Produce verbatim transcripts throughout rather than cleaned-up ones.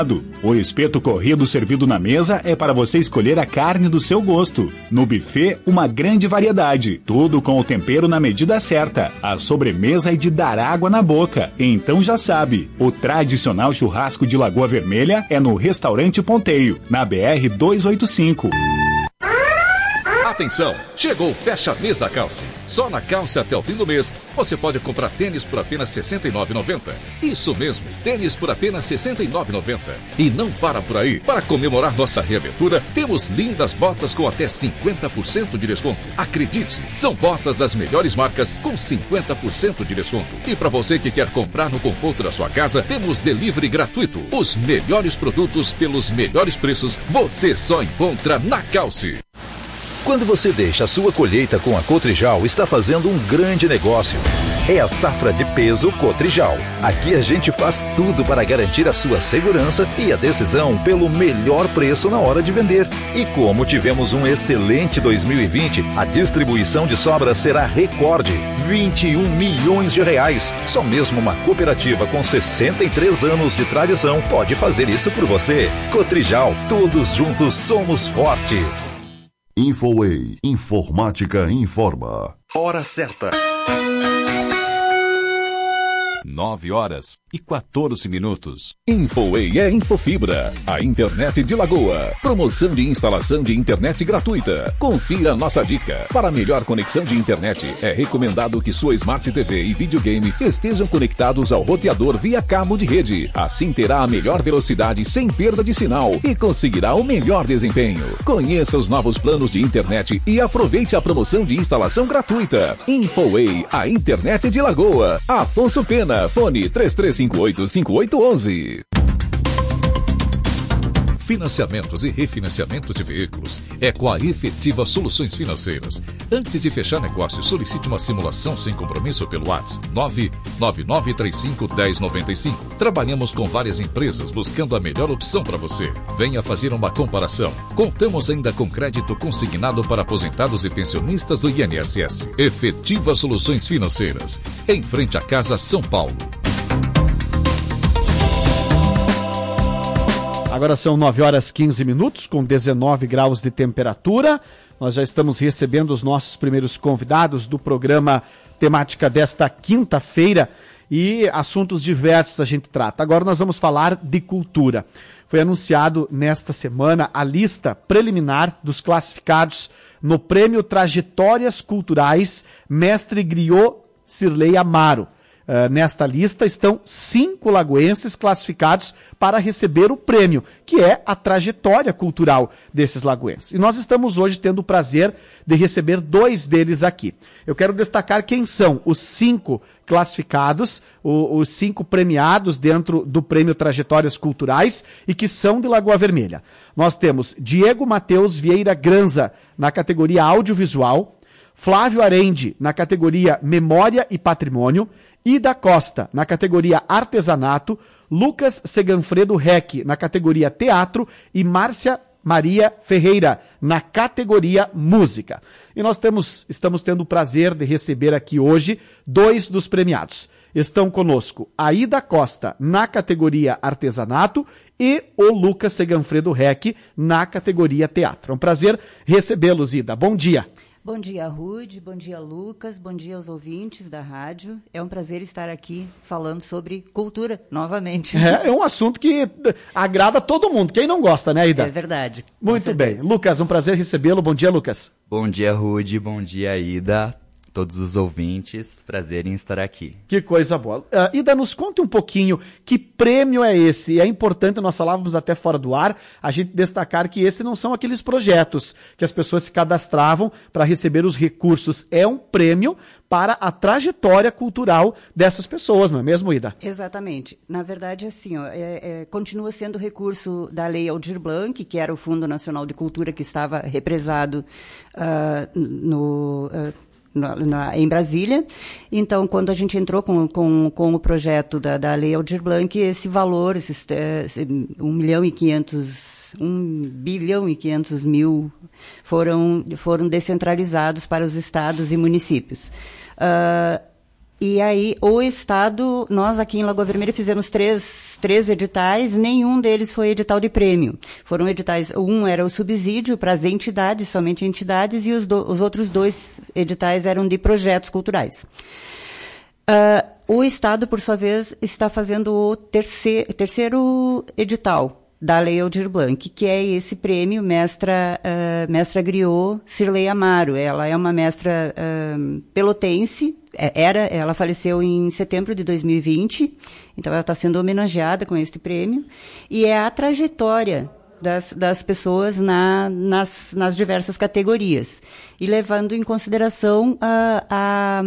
O espeto corrido servido na mesa é para você escolher a carne do seu gosto. No buffet, uma grande variedade, tudo com o tempero na medida certa. A sobremesa é de dar água na boca. Então já sabe, o tradicional churrasco de Lagoa Vermelha é no Restaurante Ponteio, na B R duzentos e oitenta e cinco. Atenção, chegou o Fecha Mês da Calce. Só na Calce até o fim do mês, você pode comprar tênis por apenas sessenta e nove reais e noventa centavos. Isso mesmo, tênis por apenas sessenta e nove reais e noventa centavos. E não para por aí. Para comemorar nossa reabertura, temos lindas botas com até cinquenta por cento de desconto. Acredite, são botas das melhores marcas com cinquenta por cento de desconto. E para você que quer comprar no conforto da sua casa, temos delivery gratuito. Os melhores produtos pelos melhores preços, você só encontra na Calce. Quando você deixa a sua colheita com a Cotrijal, está fazendo um grande negócio. É a safra de peso Cotrijal. Aqui a gente faz tudo para garantir a sua segurança e a decisão pelo melhor preço na hora de vender. E como tivemos um excelente dois mil e vinte, a distribuição de sobras será recorde, vinte e um milhões de reais. Só mesmo uma cooperativa com sessenta e três anos de tradição pode fazer isso por você. Cotrijal, todos juntos somos fortes. Infoway, informática informa. Hora certa. nove horas e quatorze minutos. Infoway é Infofibra, a internet de Lagoa. Promoção de instalação de internet gratuita. Confira nossa dica. Para melhor conexão de internet, é recomendado que sua Smart T V e videogame estejam conectados ao roteador via cabo de rede. Assim terá a melhor velocidade sem perda de sinal e conseguirá o melhor desempenho. Conheça os novos planos de internet e aproveite a promoção de instalação gratuita. Infoway, a internet de Lagoa. Afonso Pena, fone três três cinco oito, cinco oito um um. Financiamentos e refinanciamentos de veículos é com a Efetiva Soluções Financeiras. Antes de fechar negócio, solicite uma simulação sem compromisso pelo WhatsApp nove nove nove três cinco um zero nove cinco. Trabalhamos com várias empresas buscando a melhor opção para você. Venha fazer uma comparação. Contamos ainda com crédito consignado para aposentados e pensionistas do I N S S. Efetiva Soluções Financeiras. Em frente à Casa São Paulo. Agora são nove horas e quinze minutos, com dezenove graus de temperatura. Nós já estamos recebendo os nossos primeiros convidados do programa temática desta quinta-feira e assuntos diversos a gente trata. Agora nós vamos falar de cultura. Foi anunciado nesta semana a lista preliminar dos classificados no Prêmio Trajetórias Culturais Mestre Griot Cirlei Amaro. Uh, nesta lista estão cinco lagoenses classificados para receber o prêmio, que é a trajetória cultural desses lagoenses. E nós estamos hoje tendo o prazer de receber dois deles aqui. Eu quero destacar quem são os cinco classificados, o, os cinco premiados dentro do Prêmio Trajetórias Culturais e que são de Lagoa Vermelha. Nós temos Diego Matheus Vieira Granza, na categoria Audiovisual, Flávio Arende, na categoria Memória e Patrimônio, Ida Costa, na categoria Artesanato, Lucas Seganfredo Rec, na categoria Teatro e Márcia Maria Ferreira, na categoria Música. E nós temos, estamos tendo o prazer de receber aqui hoje dois dos premiados. Estão conosco a Ida Costa, na categoria Artesanato, e o Lucas Seganfredo Rec, na categoria Teatro. É um prazer recebê-los, Ida. Bom dia. Bom dia, Rude, bom dia, Lucas, bom dia aos ouvintes da rádio. É um prazer estar aqui falando sobre cultura novamente. É, é um assunto que agrada a todo mundo. Quem não gosta, né, Ida? É verdade. Muito bem. Lucas, um prazer recebê-lo. Bom dia, Lucas. Bom dia, Rude, bom dia, Ida. Todos os ouvintes, prazer em estar aqui. Que coisa boa. Uh, Ida, nos conte um pouquinho que prêmio é esse. É importante, nós falávamos até fora do ar, a gente destacar que esses não são aqueles projetos que as pessoas se cadastravam para receber os recursos. É um prêmio para a trajetória cultural dessas pessoas, não é mesmo, Ida? Exatamente. Na verdade, assim, ó, é, é, continua sendo recurso da Lei Aldir Blanc, que era o Fundo Nacional de Cultura que estava represado uh, no... Uh, Na, na, em Brasília. Então, quando a gente entrou com, com, com o projeto da, da Lei Aldir Blanc, esse valor, esses, esse um milhão e quinhentos, um bilhão e quinhentos mil foram, foram descentralizados para os estados e municípios. Uh, E aí, o Estado, nós aqui em Lagoa Vermelha fizemos três, três editais, nenhum deles foi edital de prêmio. Foram editais, um era o subsídio para as entidades, somente entidades, e os, do, os outros dois editais eram de projetos culturais. Uh, o Estado, por sua vez, está fazendo o terceiro, terceiro edital da Lei Aldir Blanc, que é esse prêmio Mestra, uh, Mestra Griot Cirlei Amaro. Ela é uma mestra uh, pelotense, era, ela faleceu em setembro de dois mil e vinte, então ela está sendo homenageada com este prêmio, e é a trajetória das, das pessoas na, nas, nas diversas categorias, e levando em consideração a, a,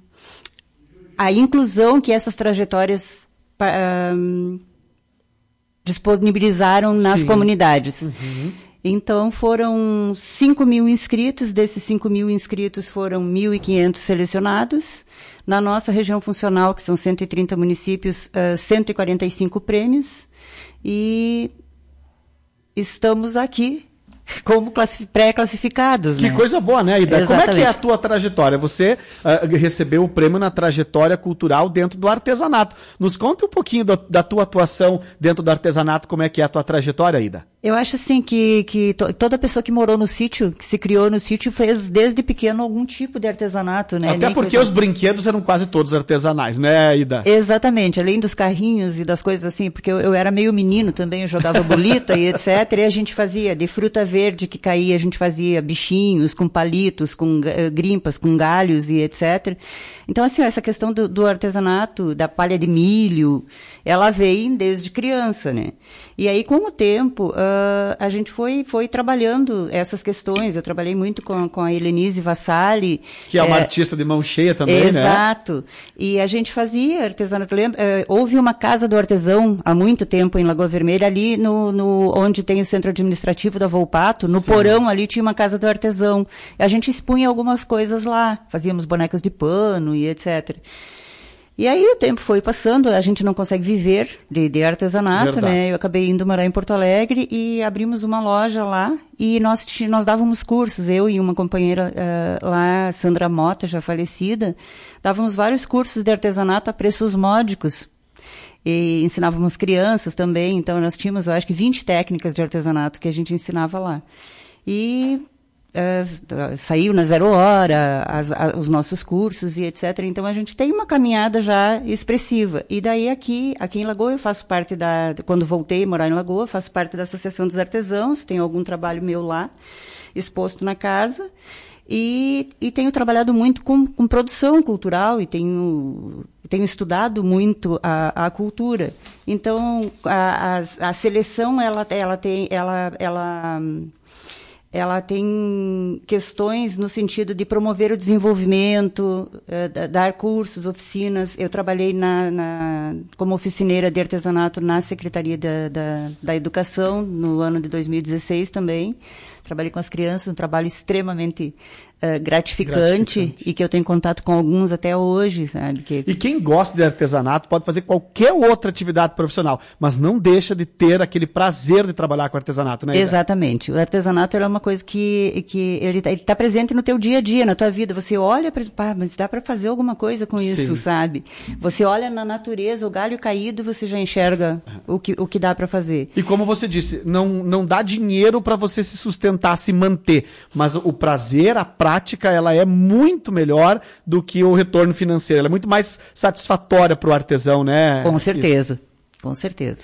a inclusão que essas trajetórias uh, disponibilizaram nas Sim. comunidades. Uhum. Então, foram cinco mil inscritos, desses cinco mil inscritos foram mil e quinhentos selecionados. Na nossa região funcional, que são cento e trinta municípios, uh, cento e quarenta e cinco prêmios. E estamos aqui como pré-classificados. Que né? coisa boa, né, Ida? Exatamente. Como é que é a tua trajetória? Você uh, recebeu o prêmio na trajetória cultural dentro do artesanato. Nos conta um pouquinho do, da tua atuação dentro do artesanato, como é que é a tua trajetória, Ida? Eu acho assim que, que to, toda pessoa que morou no sítio, que se criou no sítio, fez desde pequeno algum tipo de artesanato, né? Até Nem porque coisa... os brinquedos eram quase todos artesanais, né, Ida? Exatamente, além dos carrinhos e das coisas assim, porque eu, eu era meio menino também, eu jogava bolita e etcétera. E a gente fazia de fruta verde que caía, a gente fazia bichinhos com palitos, com uh, grimpas, com galhos e etcétera. Então, assim, ó, essa questão do, do artesanato, da palha de milho, ela vem desde criança, né? E aí, com o tempo, uh, a gente foi, foi trabalhando essas questões. Eu trabalhei muito com, com a Helenise Vassalli. Que é uma é, artista de mão cheia também, exato. né? Exato. E a gente fazia artesanato. Lembra, uh, houve uma casa do artesão há muito tempo em Lagoa Vermelha, ali no, no, onde tem o centro administrativo da Volpato. No Sim. porão ali tinha uma casa do artesão. A gente expunha algumas coisas lá. Fazíamos bonecas de pano e etcétera. E aí o tempo foi passando, a gente não consegue viver de, de artesanato, Verdade. né? Eu acabei indo morar em Porto Alegre e abrimos uma loja lá e nós, nós dávamos cursos, eu e uma companheira uh, lá, Sandra Mota, já falecida, dávamos vários cursos de artesanato a preços módicos. E ensinávamos crianças também, então nós tínhamos, eu acho que vinte técnicas de artesanato que a gente ensinava lá. E... Uh, saiu na Zero Hora, as, a, os nossos cursos e etcétera. Então, a gente tem uma caminhada já expressiva. E daí, aqui, aqui em Lagoa, eu faço parte da... Quando voltei a morar em Lagoa, faço parte da Associação dos Artesãos, tenho algum trabalho meu lá, exposto na casa. E, e tenho trabalhado muito com, com produção cultural e tenho, tenho estudado muito a, a cultura. Então, a, a, a seleção, ela, ela tem... Ela, ela, ela tem questões no sentido de promover o desenvolvimento, uh, dar cursos, oficinas. Eu trabalhei na, na, como oficineira de artesanato na Secretaria da, da, da Educação no ano de dois mil e dezesseis também. Trabalhei com as crianças, um trabalho extremamente uh, gratificante, gratificante e que eu tenho contato com alguns até hoje, sabe? Que... E quem gosta de artesanato pode fazer qualquer outra atividade profissional, mas não deixa de ter aquele prazer de trabalhar com artesanato, né? Ida? Exatamente. O artesanato é uma coisa que, que ele está tá presente no teu dia a dia, na tua vida. Você olha para, pá, mas dá para fazer alguma coisa com isso, Sim. sabe? Você olha na natureza, o galho caído, você já enxerga o que, o que dá para fazer. E como você disse, não, não dá dinheiro para você se sustentar, se manter, mas o prazer, a prática, ela é muito melhor do que o retorno financeiro, ela é muito mais satisfatória para o artesão, né? Com certeza, com certeza.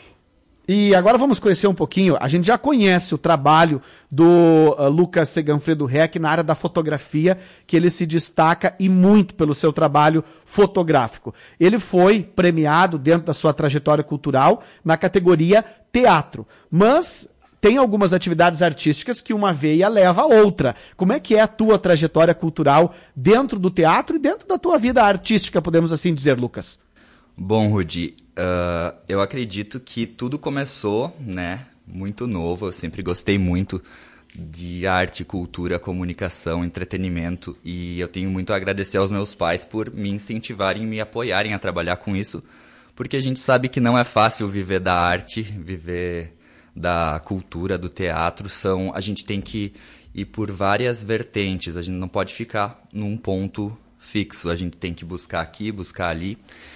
E agora vamos conhecer um pouquinho, a gente já conhece o trabalho do uh, Lucas Seganfredo Reck na área da fotografia, que ele se destaca e muito pelo seu trabalho fotográfico. Ele foi premiado dentro da sua trajetória cultural na categoria teatro, mas tem algumas atividades artísticas que uma veia leva a outra. Como é que é a tua trajetória cultural dentro do teatro e dentro da tua vida artística, podemos assim dizer, Lucas? Bom, Rudi, uh, eu acredito que tudo começou, né, muito novo. Eu sempre gostei muito de arte, cultura, comunicação, entretenimento, e eu tenho muito a agradecer aos meus pais por me incentivarem e me apoiarem a trabalhar com isso, porque a gente sabe que não é fácil viver da arte, viver da cultura, do teatro. São, a gente tem que ir por várias vertentes, a gente não pode ficar num ponto fixo, a gente tem que buscar aqui, buscar ali.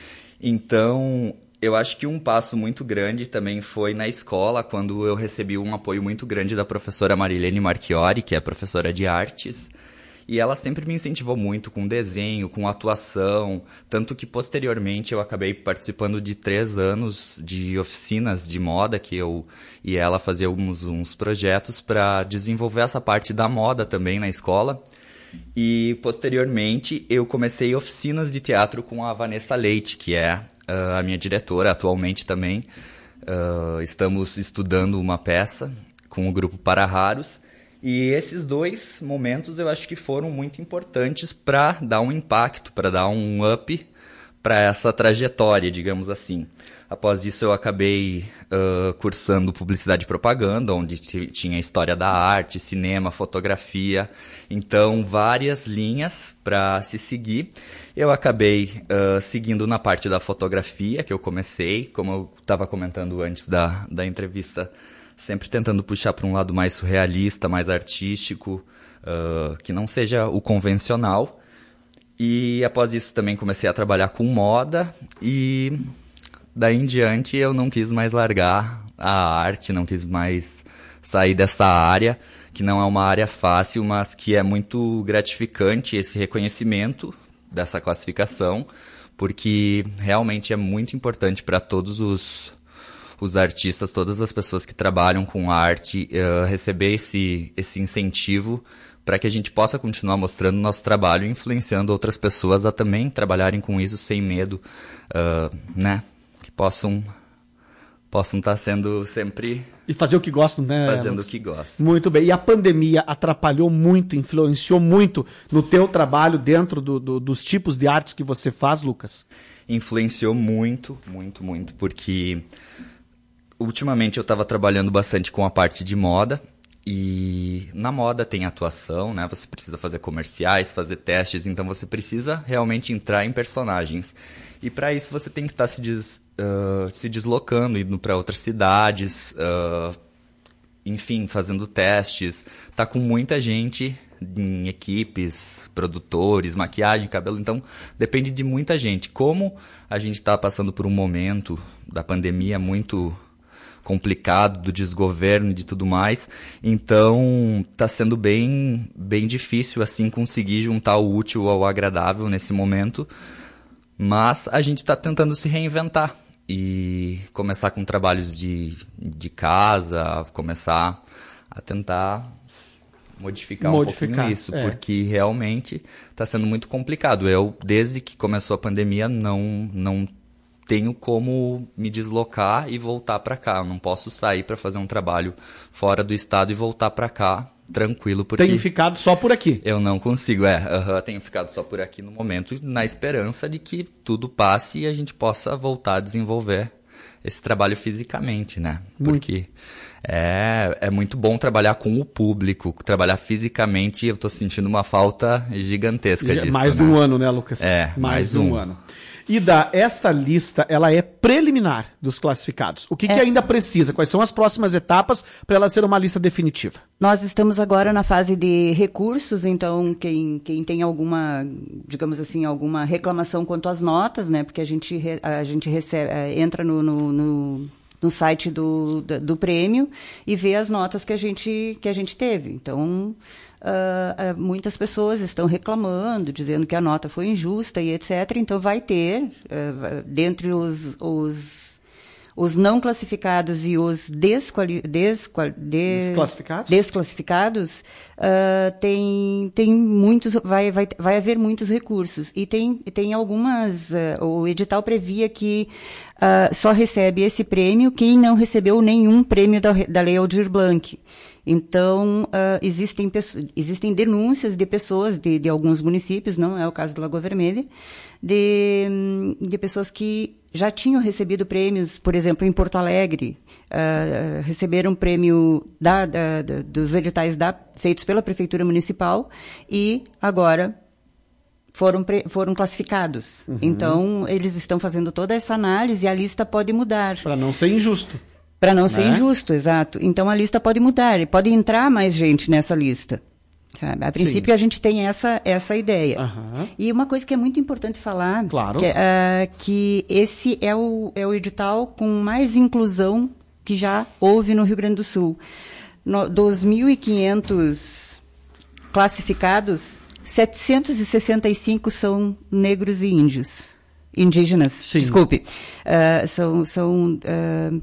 Então, eu acho que um passo muito grande também foi na escola, quando eu recebi um apoio muito grande da professora Marilene Marchiori, que é professora de artes. E ela sempre me incentivou muito com desenho, com atuação, tanto que posteriormente eu acabei participando de três anos de oficinas de moda, que eu e ela fazíamos uns projetos para desenvolver essa parte da moda também na escola. E posteriormente eu comecei oficinas de teatro com a Vanessa Leite, que é uh, a minha diretora atualmente também. Uh, estamos estudando uma peça com o grupo Para Raros. E esses dois momentos eu acho que foram muito importantes para dar um impacto, para dar um up para essa trajetória, digamos assim. Após isso eu acabei uh, cursando Publicidade e Propaganda, onde t- tinha História da Arte, Cinema, Fotografia, então várias linhas para se seguir. Eu acabei uh, seguindo na parte da fotografia, que eu comecei, como eu estava comentando antes da, da entrevista, sempre tentando puxar para um lado mais surrealista, mais artístico, uh, que não seja o convencional. E após isso também comecei a trabalhar com moda e daí em diante eu não quis mais largar a arte, não quis mais sair dessa área, que não é uma área fácil, mas que é muito gratificante esse reconhecimento dessa classificação, porque realmente é muito importante para todos os os artistas, todas as pessoas que trabalham com arte, uh, receber esse, esse incentivo para que a gente possa continuar mostrando nosso trabalho e influenciando outras pessoas a também trabalharem com isso sem medo, uh, né? Que possam possam estar sendo sempre... E fazer o que gostam, né? Fazendo Lucas? o que gostam. Muito bem. E a pandemia atrapalhou muito, influenciou muito no teu trabalho dentro do, do, dos tipos de artes que você faz, Lucas? Influenciou muito, muito, muito, porque... Ultimamente eu estava trabalhando bastante com a parte de moda e na moda tem atuação, né? Você precisa fazer comerciais, fazer testes, então você precisa realmente entrar em personagens. E para isso você tem que estar tá se, des, uh, se deslocando, indo para outras cidades, uh, enfim, fazendo testes. Tá com muita gente em equipes, produtores, maquiagem, cabelo, então depende de muita gente. Como a gente está passando por um momento da pandemia muito complicado, do desgoverno e de tudo mais, então está sendo bem, bem difícil assim conseguir juntar o útil ao agradável nesse momento, mas a gente está tentando se reinventar e começar com trabalhos de, de casa, começar a tentar modificar, modificar um pouquinho isso, é. Porque realmente está sendo muito complicado. Eu, desde que começou a pandemia, não, não tenho como me deslocar e voltar para cá. Eu não posso sair para fazer um trabalho fora do estado e voltar para cá tranquilo. Porque tenho ficado só por aqui. Eu não consigo, é. Uh-huh, tenho ficado só por aqui no momento, na esperança de que tudo passe e a gente possa voltar a desenvolver esse trabalho fisicamente, né? Porque é, é muito bom trabalhar com o público, trabalhar fisicamente. Eu estou sentindo uma falta gigantesca disso. Mais né? de um ano, né, Lucas? É, mais, mais de um, um ano. Ida, essa lista, ela é preliminar dos classificados. O que, é. que ainda precisa? Quais são as próximas etapas para ela ser uma lista definitiva? Nós estamos agora na fase de recursos, então quem, quem tem alguma, digamos assim, alguma reclamação quanto às notas, né? Porque a gente, a gente recebe, entra no, no, no, no site do, do, do prêmio e vê as notas que a gente, que a gente teve. Então... Uh, uh, muitas pessoas estão reclamando, dizendo que a nota foi injusta e etcétera. Então, vai ter, uh, dentre os, os, os não classificados e os desquali- desqual- des- desclassificados, desclassificados uh, tem, tem muitos, vai, vai, vai haver muitos recursos. E tem, tem algumas, uh, o edital previa que uh, só recebe esse prêmio quem não recebeu nenhum prêmio da, da Lei Aldir Blanc. Então, uh, existem, existem denúncias de pessoas de, de alguns municípios, não é o caso do Lagoa Vermelha, de, de pessoas que já tinham recebido prêmios, por exemplo, em Porto Alegre, uh, receberam prêmio da, da, da, dos editais da, feitos pela Prefeitura Municipal e agora foram, pre, foram classificados. Uhum. Então, eles estão fazendo toda essa análise e a lista pode mudar. Para não ser injusto. Para não ser né? injusto, exato. Então, a lista pode mudar, pode entrar mais gente nessa lista. Sabe? A princípio, Sim. a gente tem essa, essa ideia. Uhum. E uma coisa que é muito importante falar, claro. que, uh, que esse é o, é o edital com mais inclusão que já houve no Rio Grande do Sul. No, dos mil e quinhentos classificados, setecentos e sessenta e cinco são negros e índios. Indígenas, Sim. desculpe. Uh, são... são uh,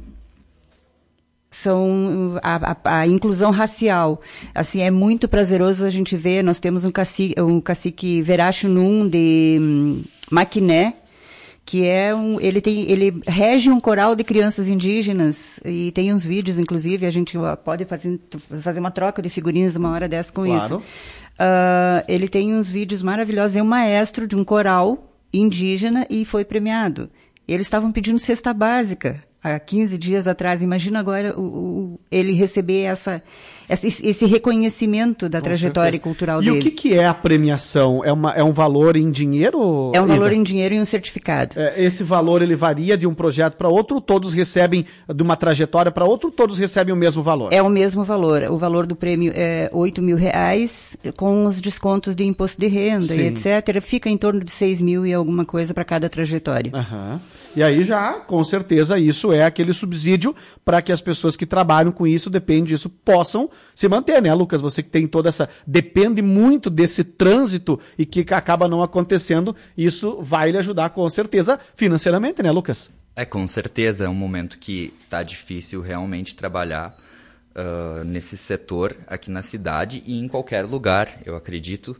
são a, a, a inclusão racial. Assim, é muito prazeroso a gente ver. Nós temos um cacique, um cacique Veracho Num de um, Maquiné, que é um, ele tem, ele rege um coral de crianças indígenas e tem uns vídeos, inclusive, a gente pode fazer, fazer uma troca de figurinhas uma hora dessa com claro. isso. Uh, ele tem uns vídeos maravilhosos. É um maestro de um coral indígena e foi premiado. Eles estavam pedindo cesta básica há quinze dias atrás. Imagina agora o, o, ele receber essa, essa, esse reconhecimento da Com trajetória certeza. cultural e dele. E o que, que é a premiação? É, uma, é um valor em dinheiro? É um valor Ida? em dinheiro e um certificado. É, esse valor ele varia de um projeto para outro? Todos recebem de uma trajetória para outro? Todos recebem o mesmo valor? É o mesmo valor. O valor do prêmio é oito mil reais, com os descontos de imposto de renda Sim. e etcétera. Fica em torno de seis mil e alguma coisa para cada trajetória. Aham. E aí já, com certeza, isso é aquele subsídio para que as pessoas que trabalham com isso, depende disso, possam se manter, né, Lucas? Você que tem toda essa... Depende muito desse trânsito e que acaba não acontecendo, isso vai lhe ajudar, com certeza, financeiramente, né, Lucas? É, com certeza. É um momento que está difícil realmente trabalhar uh, nesse setor aqui na cidade e em qualquer lugar, eu acredito.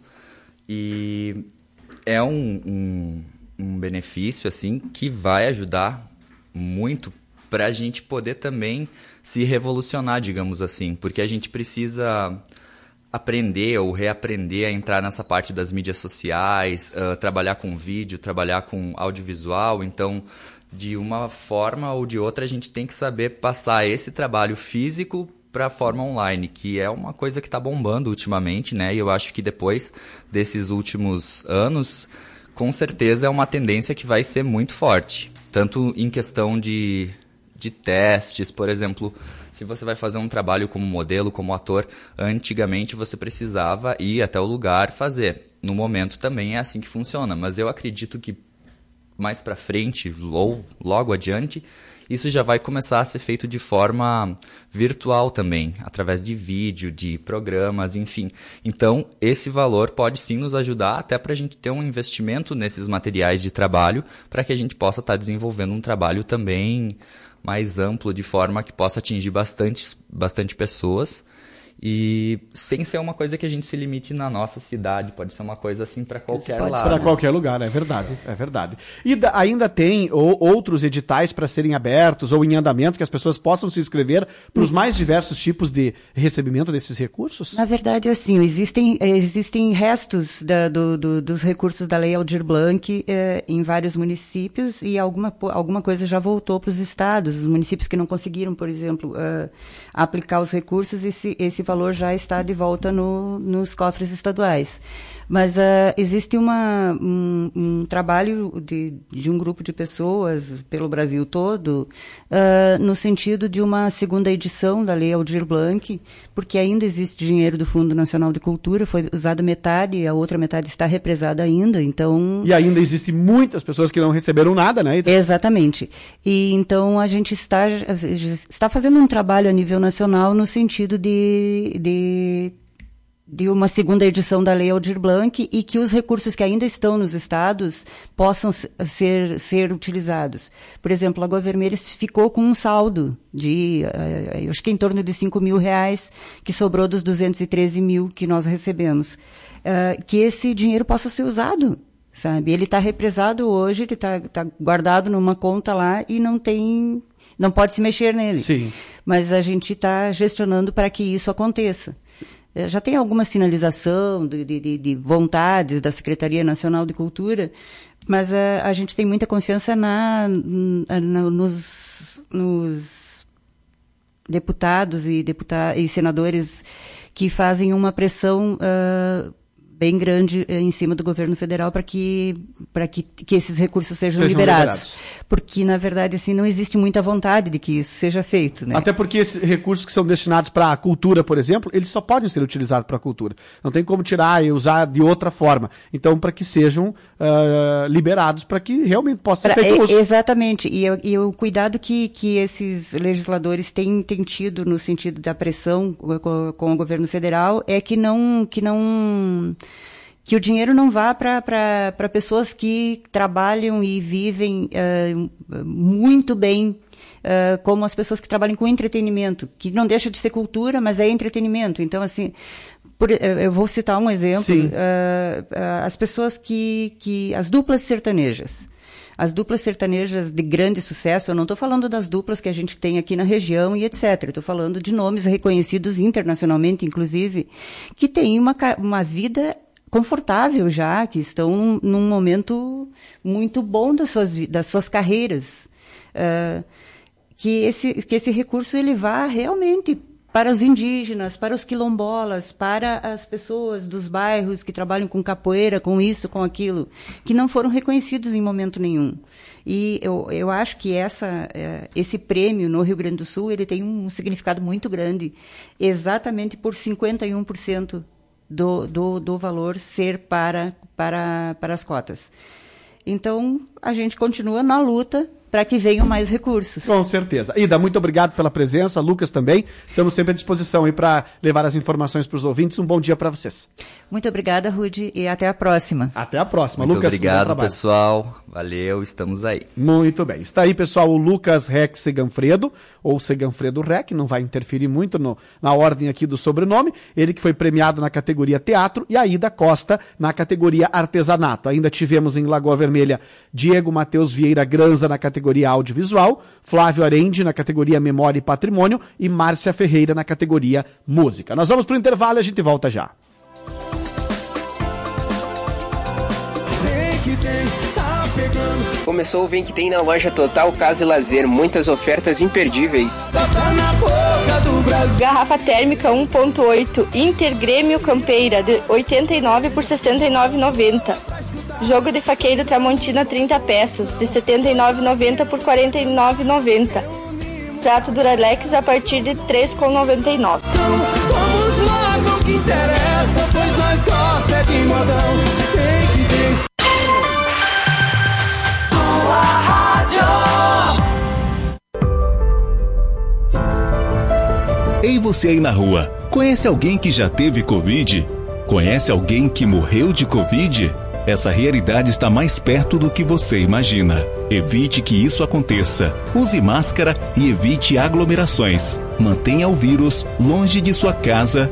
E é um... um... um benefício assim que vai ajudar muito para a gente poder também se revolucionar, digamos assim, porque a gente precisa aprender ou reaprender a entrar nessa parte das mídias sociais, uh, trabalhar com vídeo, trabalhar com audiovisual. Então, de uma forma ou de outra, a gente tem que saber passar esse trabalho físico para a forma online, que é uma coisa que está bombando ultimamente, né? E eu acho que depois desses últimos anos, com certeza é uma tendência que vai ser muito forte. Tanto em questão de, de testes, por exemplo, se você vai fazer um trabalho como modelo, como ator, antigamente você precisava ir até o lugar fazer. No momento também é assim que funciona, mas eu acredito que mais para frente, ou logo adiante, isso já vai começar a ser feito de forma virtual também, através de vídeo, de programas, enfim. Então, esse valor pode sim nos ajudar até para a gente ter um investimento nesses materiais de trabalho, para que a gente possa estar desenvolvendo um trabalho também mais amplo, de forma que possa atingir bastante, bastante pessoas. E sem ser uma coisa que a gente se limite na nossa cidade, pode ser uma coisa assim para qualquer pode lado. Para qualquer lugar, é verdade, é verdade. E da, ainda tem ou, outros editais para serem abertos ou em andamento que as pessoas possam se inscrever para os mais diversos tipos de recebimento desses recursos? Na verdade, assim, existem, existem restos da, do, do, dos recursos da Lei Aldir Blanc eh, em vários municípios e alguma, alguma coisa já voltou para os estados, os municípios que não conseguiram, por exemplo, uh, aplicar os recursos, esse, esse valor já está de volta no, nos cofres estaduais. Mas uh, existe uma, um, um trabalho de, de um grupo de pessoas pelo Brasil todo uh, no sentido de uma segunda edição da Lei Aldir Blanc, porque ainda existe dinheiro do Fundo Nacional de Cultura, foi usada metade, a outra metade está represada ainda, então... E ainda existem muitas pessoas que não receberam nada, né? Exatamente. E então a gente está, está fazendo um trabalho a nível nacional no sentido de... de de uma segunda edição da Lei Aldir Blanc e que os recursos que ainda estão nos estados possam ser, ser utilizados. Por exemplo, a Lagoa Vermelha ficou com um saldo de, uh, acho que em torno de cinco mil reais, que sobrou dos duzentos e treze mil que nós recebemos. Uh, que esse dinheiro possa ser usado, sabe? Ele está represado hoje, ele está tá guardado numa conta lá e não tem... não pode se mexer nele. Sim. Mas a gente está gestionando para que isso aconteça. Já tem alguma sinalização de, de, de vontades da Secretaria Nacional de Cultura, mas a, a gente tem muita confiança na, na, nos, nos deputados e, deputa, e senadores que fazem uma pressão uh, bem grande em cima do governo federal para que, para que, que esses recursos sejam, sejam liberados. liberados. porque, na verdade, assim, não existe muita vontade de que isso seja feito, né? Até porque esses recursos que são destinados para a cultura, por exemplo, eles só podem ser utilizados para a cultura. Não tem como tirar e usar de outra forma. Então, para que sejam uh, liberados, para que realmente possa ser pra, feito é, uso. Exatamente. E, e o cuidado que, que esses legisladores têm, têm tido no sentido da pressão com, com o governo federal é que não... Que não que o dinheiro não vá para pessoas que trabalham e vivem uh, muito bem, uh, como as pessoas que trabalham com entretenimento, que não deixa de ser cultura, mas é entretenimento. Então, assim, por, eu vou citar um exemplo. Uh, uh, as pessoas que, que... As duplas sertanejas. As duplas sertanejas de grande sucesso, eu não estou falando das duplas que a gente tem aqui na região e etcétera. Estou falando de nomes reconhecidos internacionalmente, inclusive, que têm uma, uma vida confortável já, que estão num momento muito bom das suas, das suas carreiras. Uh, que, esse, que esse recurso ele vá realmente para os indígenas, para os quilombolas, para as pessoas dos bairros que trabalham com capoeira, com isso, com aquilo, que não foram reconhecidos em momento nenhum. E eu, eu acho que essa, esse prêmio no Rio Grande do Sul ele tem um significado muito grande, exatamente por cinquenta e um por cento do, do, do valor ser para, para, para as cotas. Então, a gente continua na luta para que venham mais recursos. Com certeza. Ida, muito obrigado pela presença, Lucas também. Estamos sempre à disposição aí para levar as informações para os ouvintes. Um bom dia para vocês. Muito obrigada, Rudy, e até a próxima. Até a próxima. Muito Lucas, obrigado, pessoal. Valeu, estamos aí. Muito bem. Está aí, pessoal, o Lucas Rex Seganfredo, ou Seganfredo Rec, não vai interferir muito no, na ordem aqui do sobrenome. Ele que foi premiado na categoria teatro e a Ida Costa na categoria artesanato. Ainda tivemos em Lagoa Vermelha Diego Matheus Vieira Granza na categoria audiovisual, Flávio Arende na categoria memória e patrimônio e Márcia Ferreira na categoria música. Nós vamos para o intervalo e a gente volta já. Começou o Vem Que Tem na loja Total Casa e Lazer, muitas ofertas imperdíveis. Garrafa térmica um ponto oito Inter Grêmio Campeira de oitenta e nove por sessenta e nove reais e noventa centavos. Jogo de faqueiro Tramontina trinta peças de setenta e nove reais e noventa centavos por quarenta e nove reais e noventa centavos. Prato Duralex a partir de três reais e noventa e nove centavos. Vamos lá com o que interessa, pois nós gosta de modão. Tem que ter tua rádio. Ei, você aí na rua, conhece alguém que já teve Covid? Conhece alguém que morreu de Covid? Essa realidade está mais perto do que você imagina. Evite que isso aconteça. Use máscara e evite aglomerações. Mantenha o vírus longe de sua casa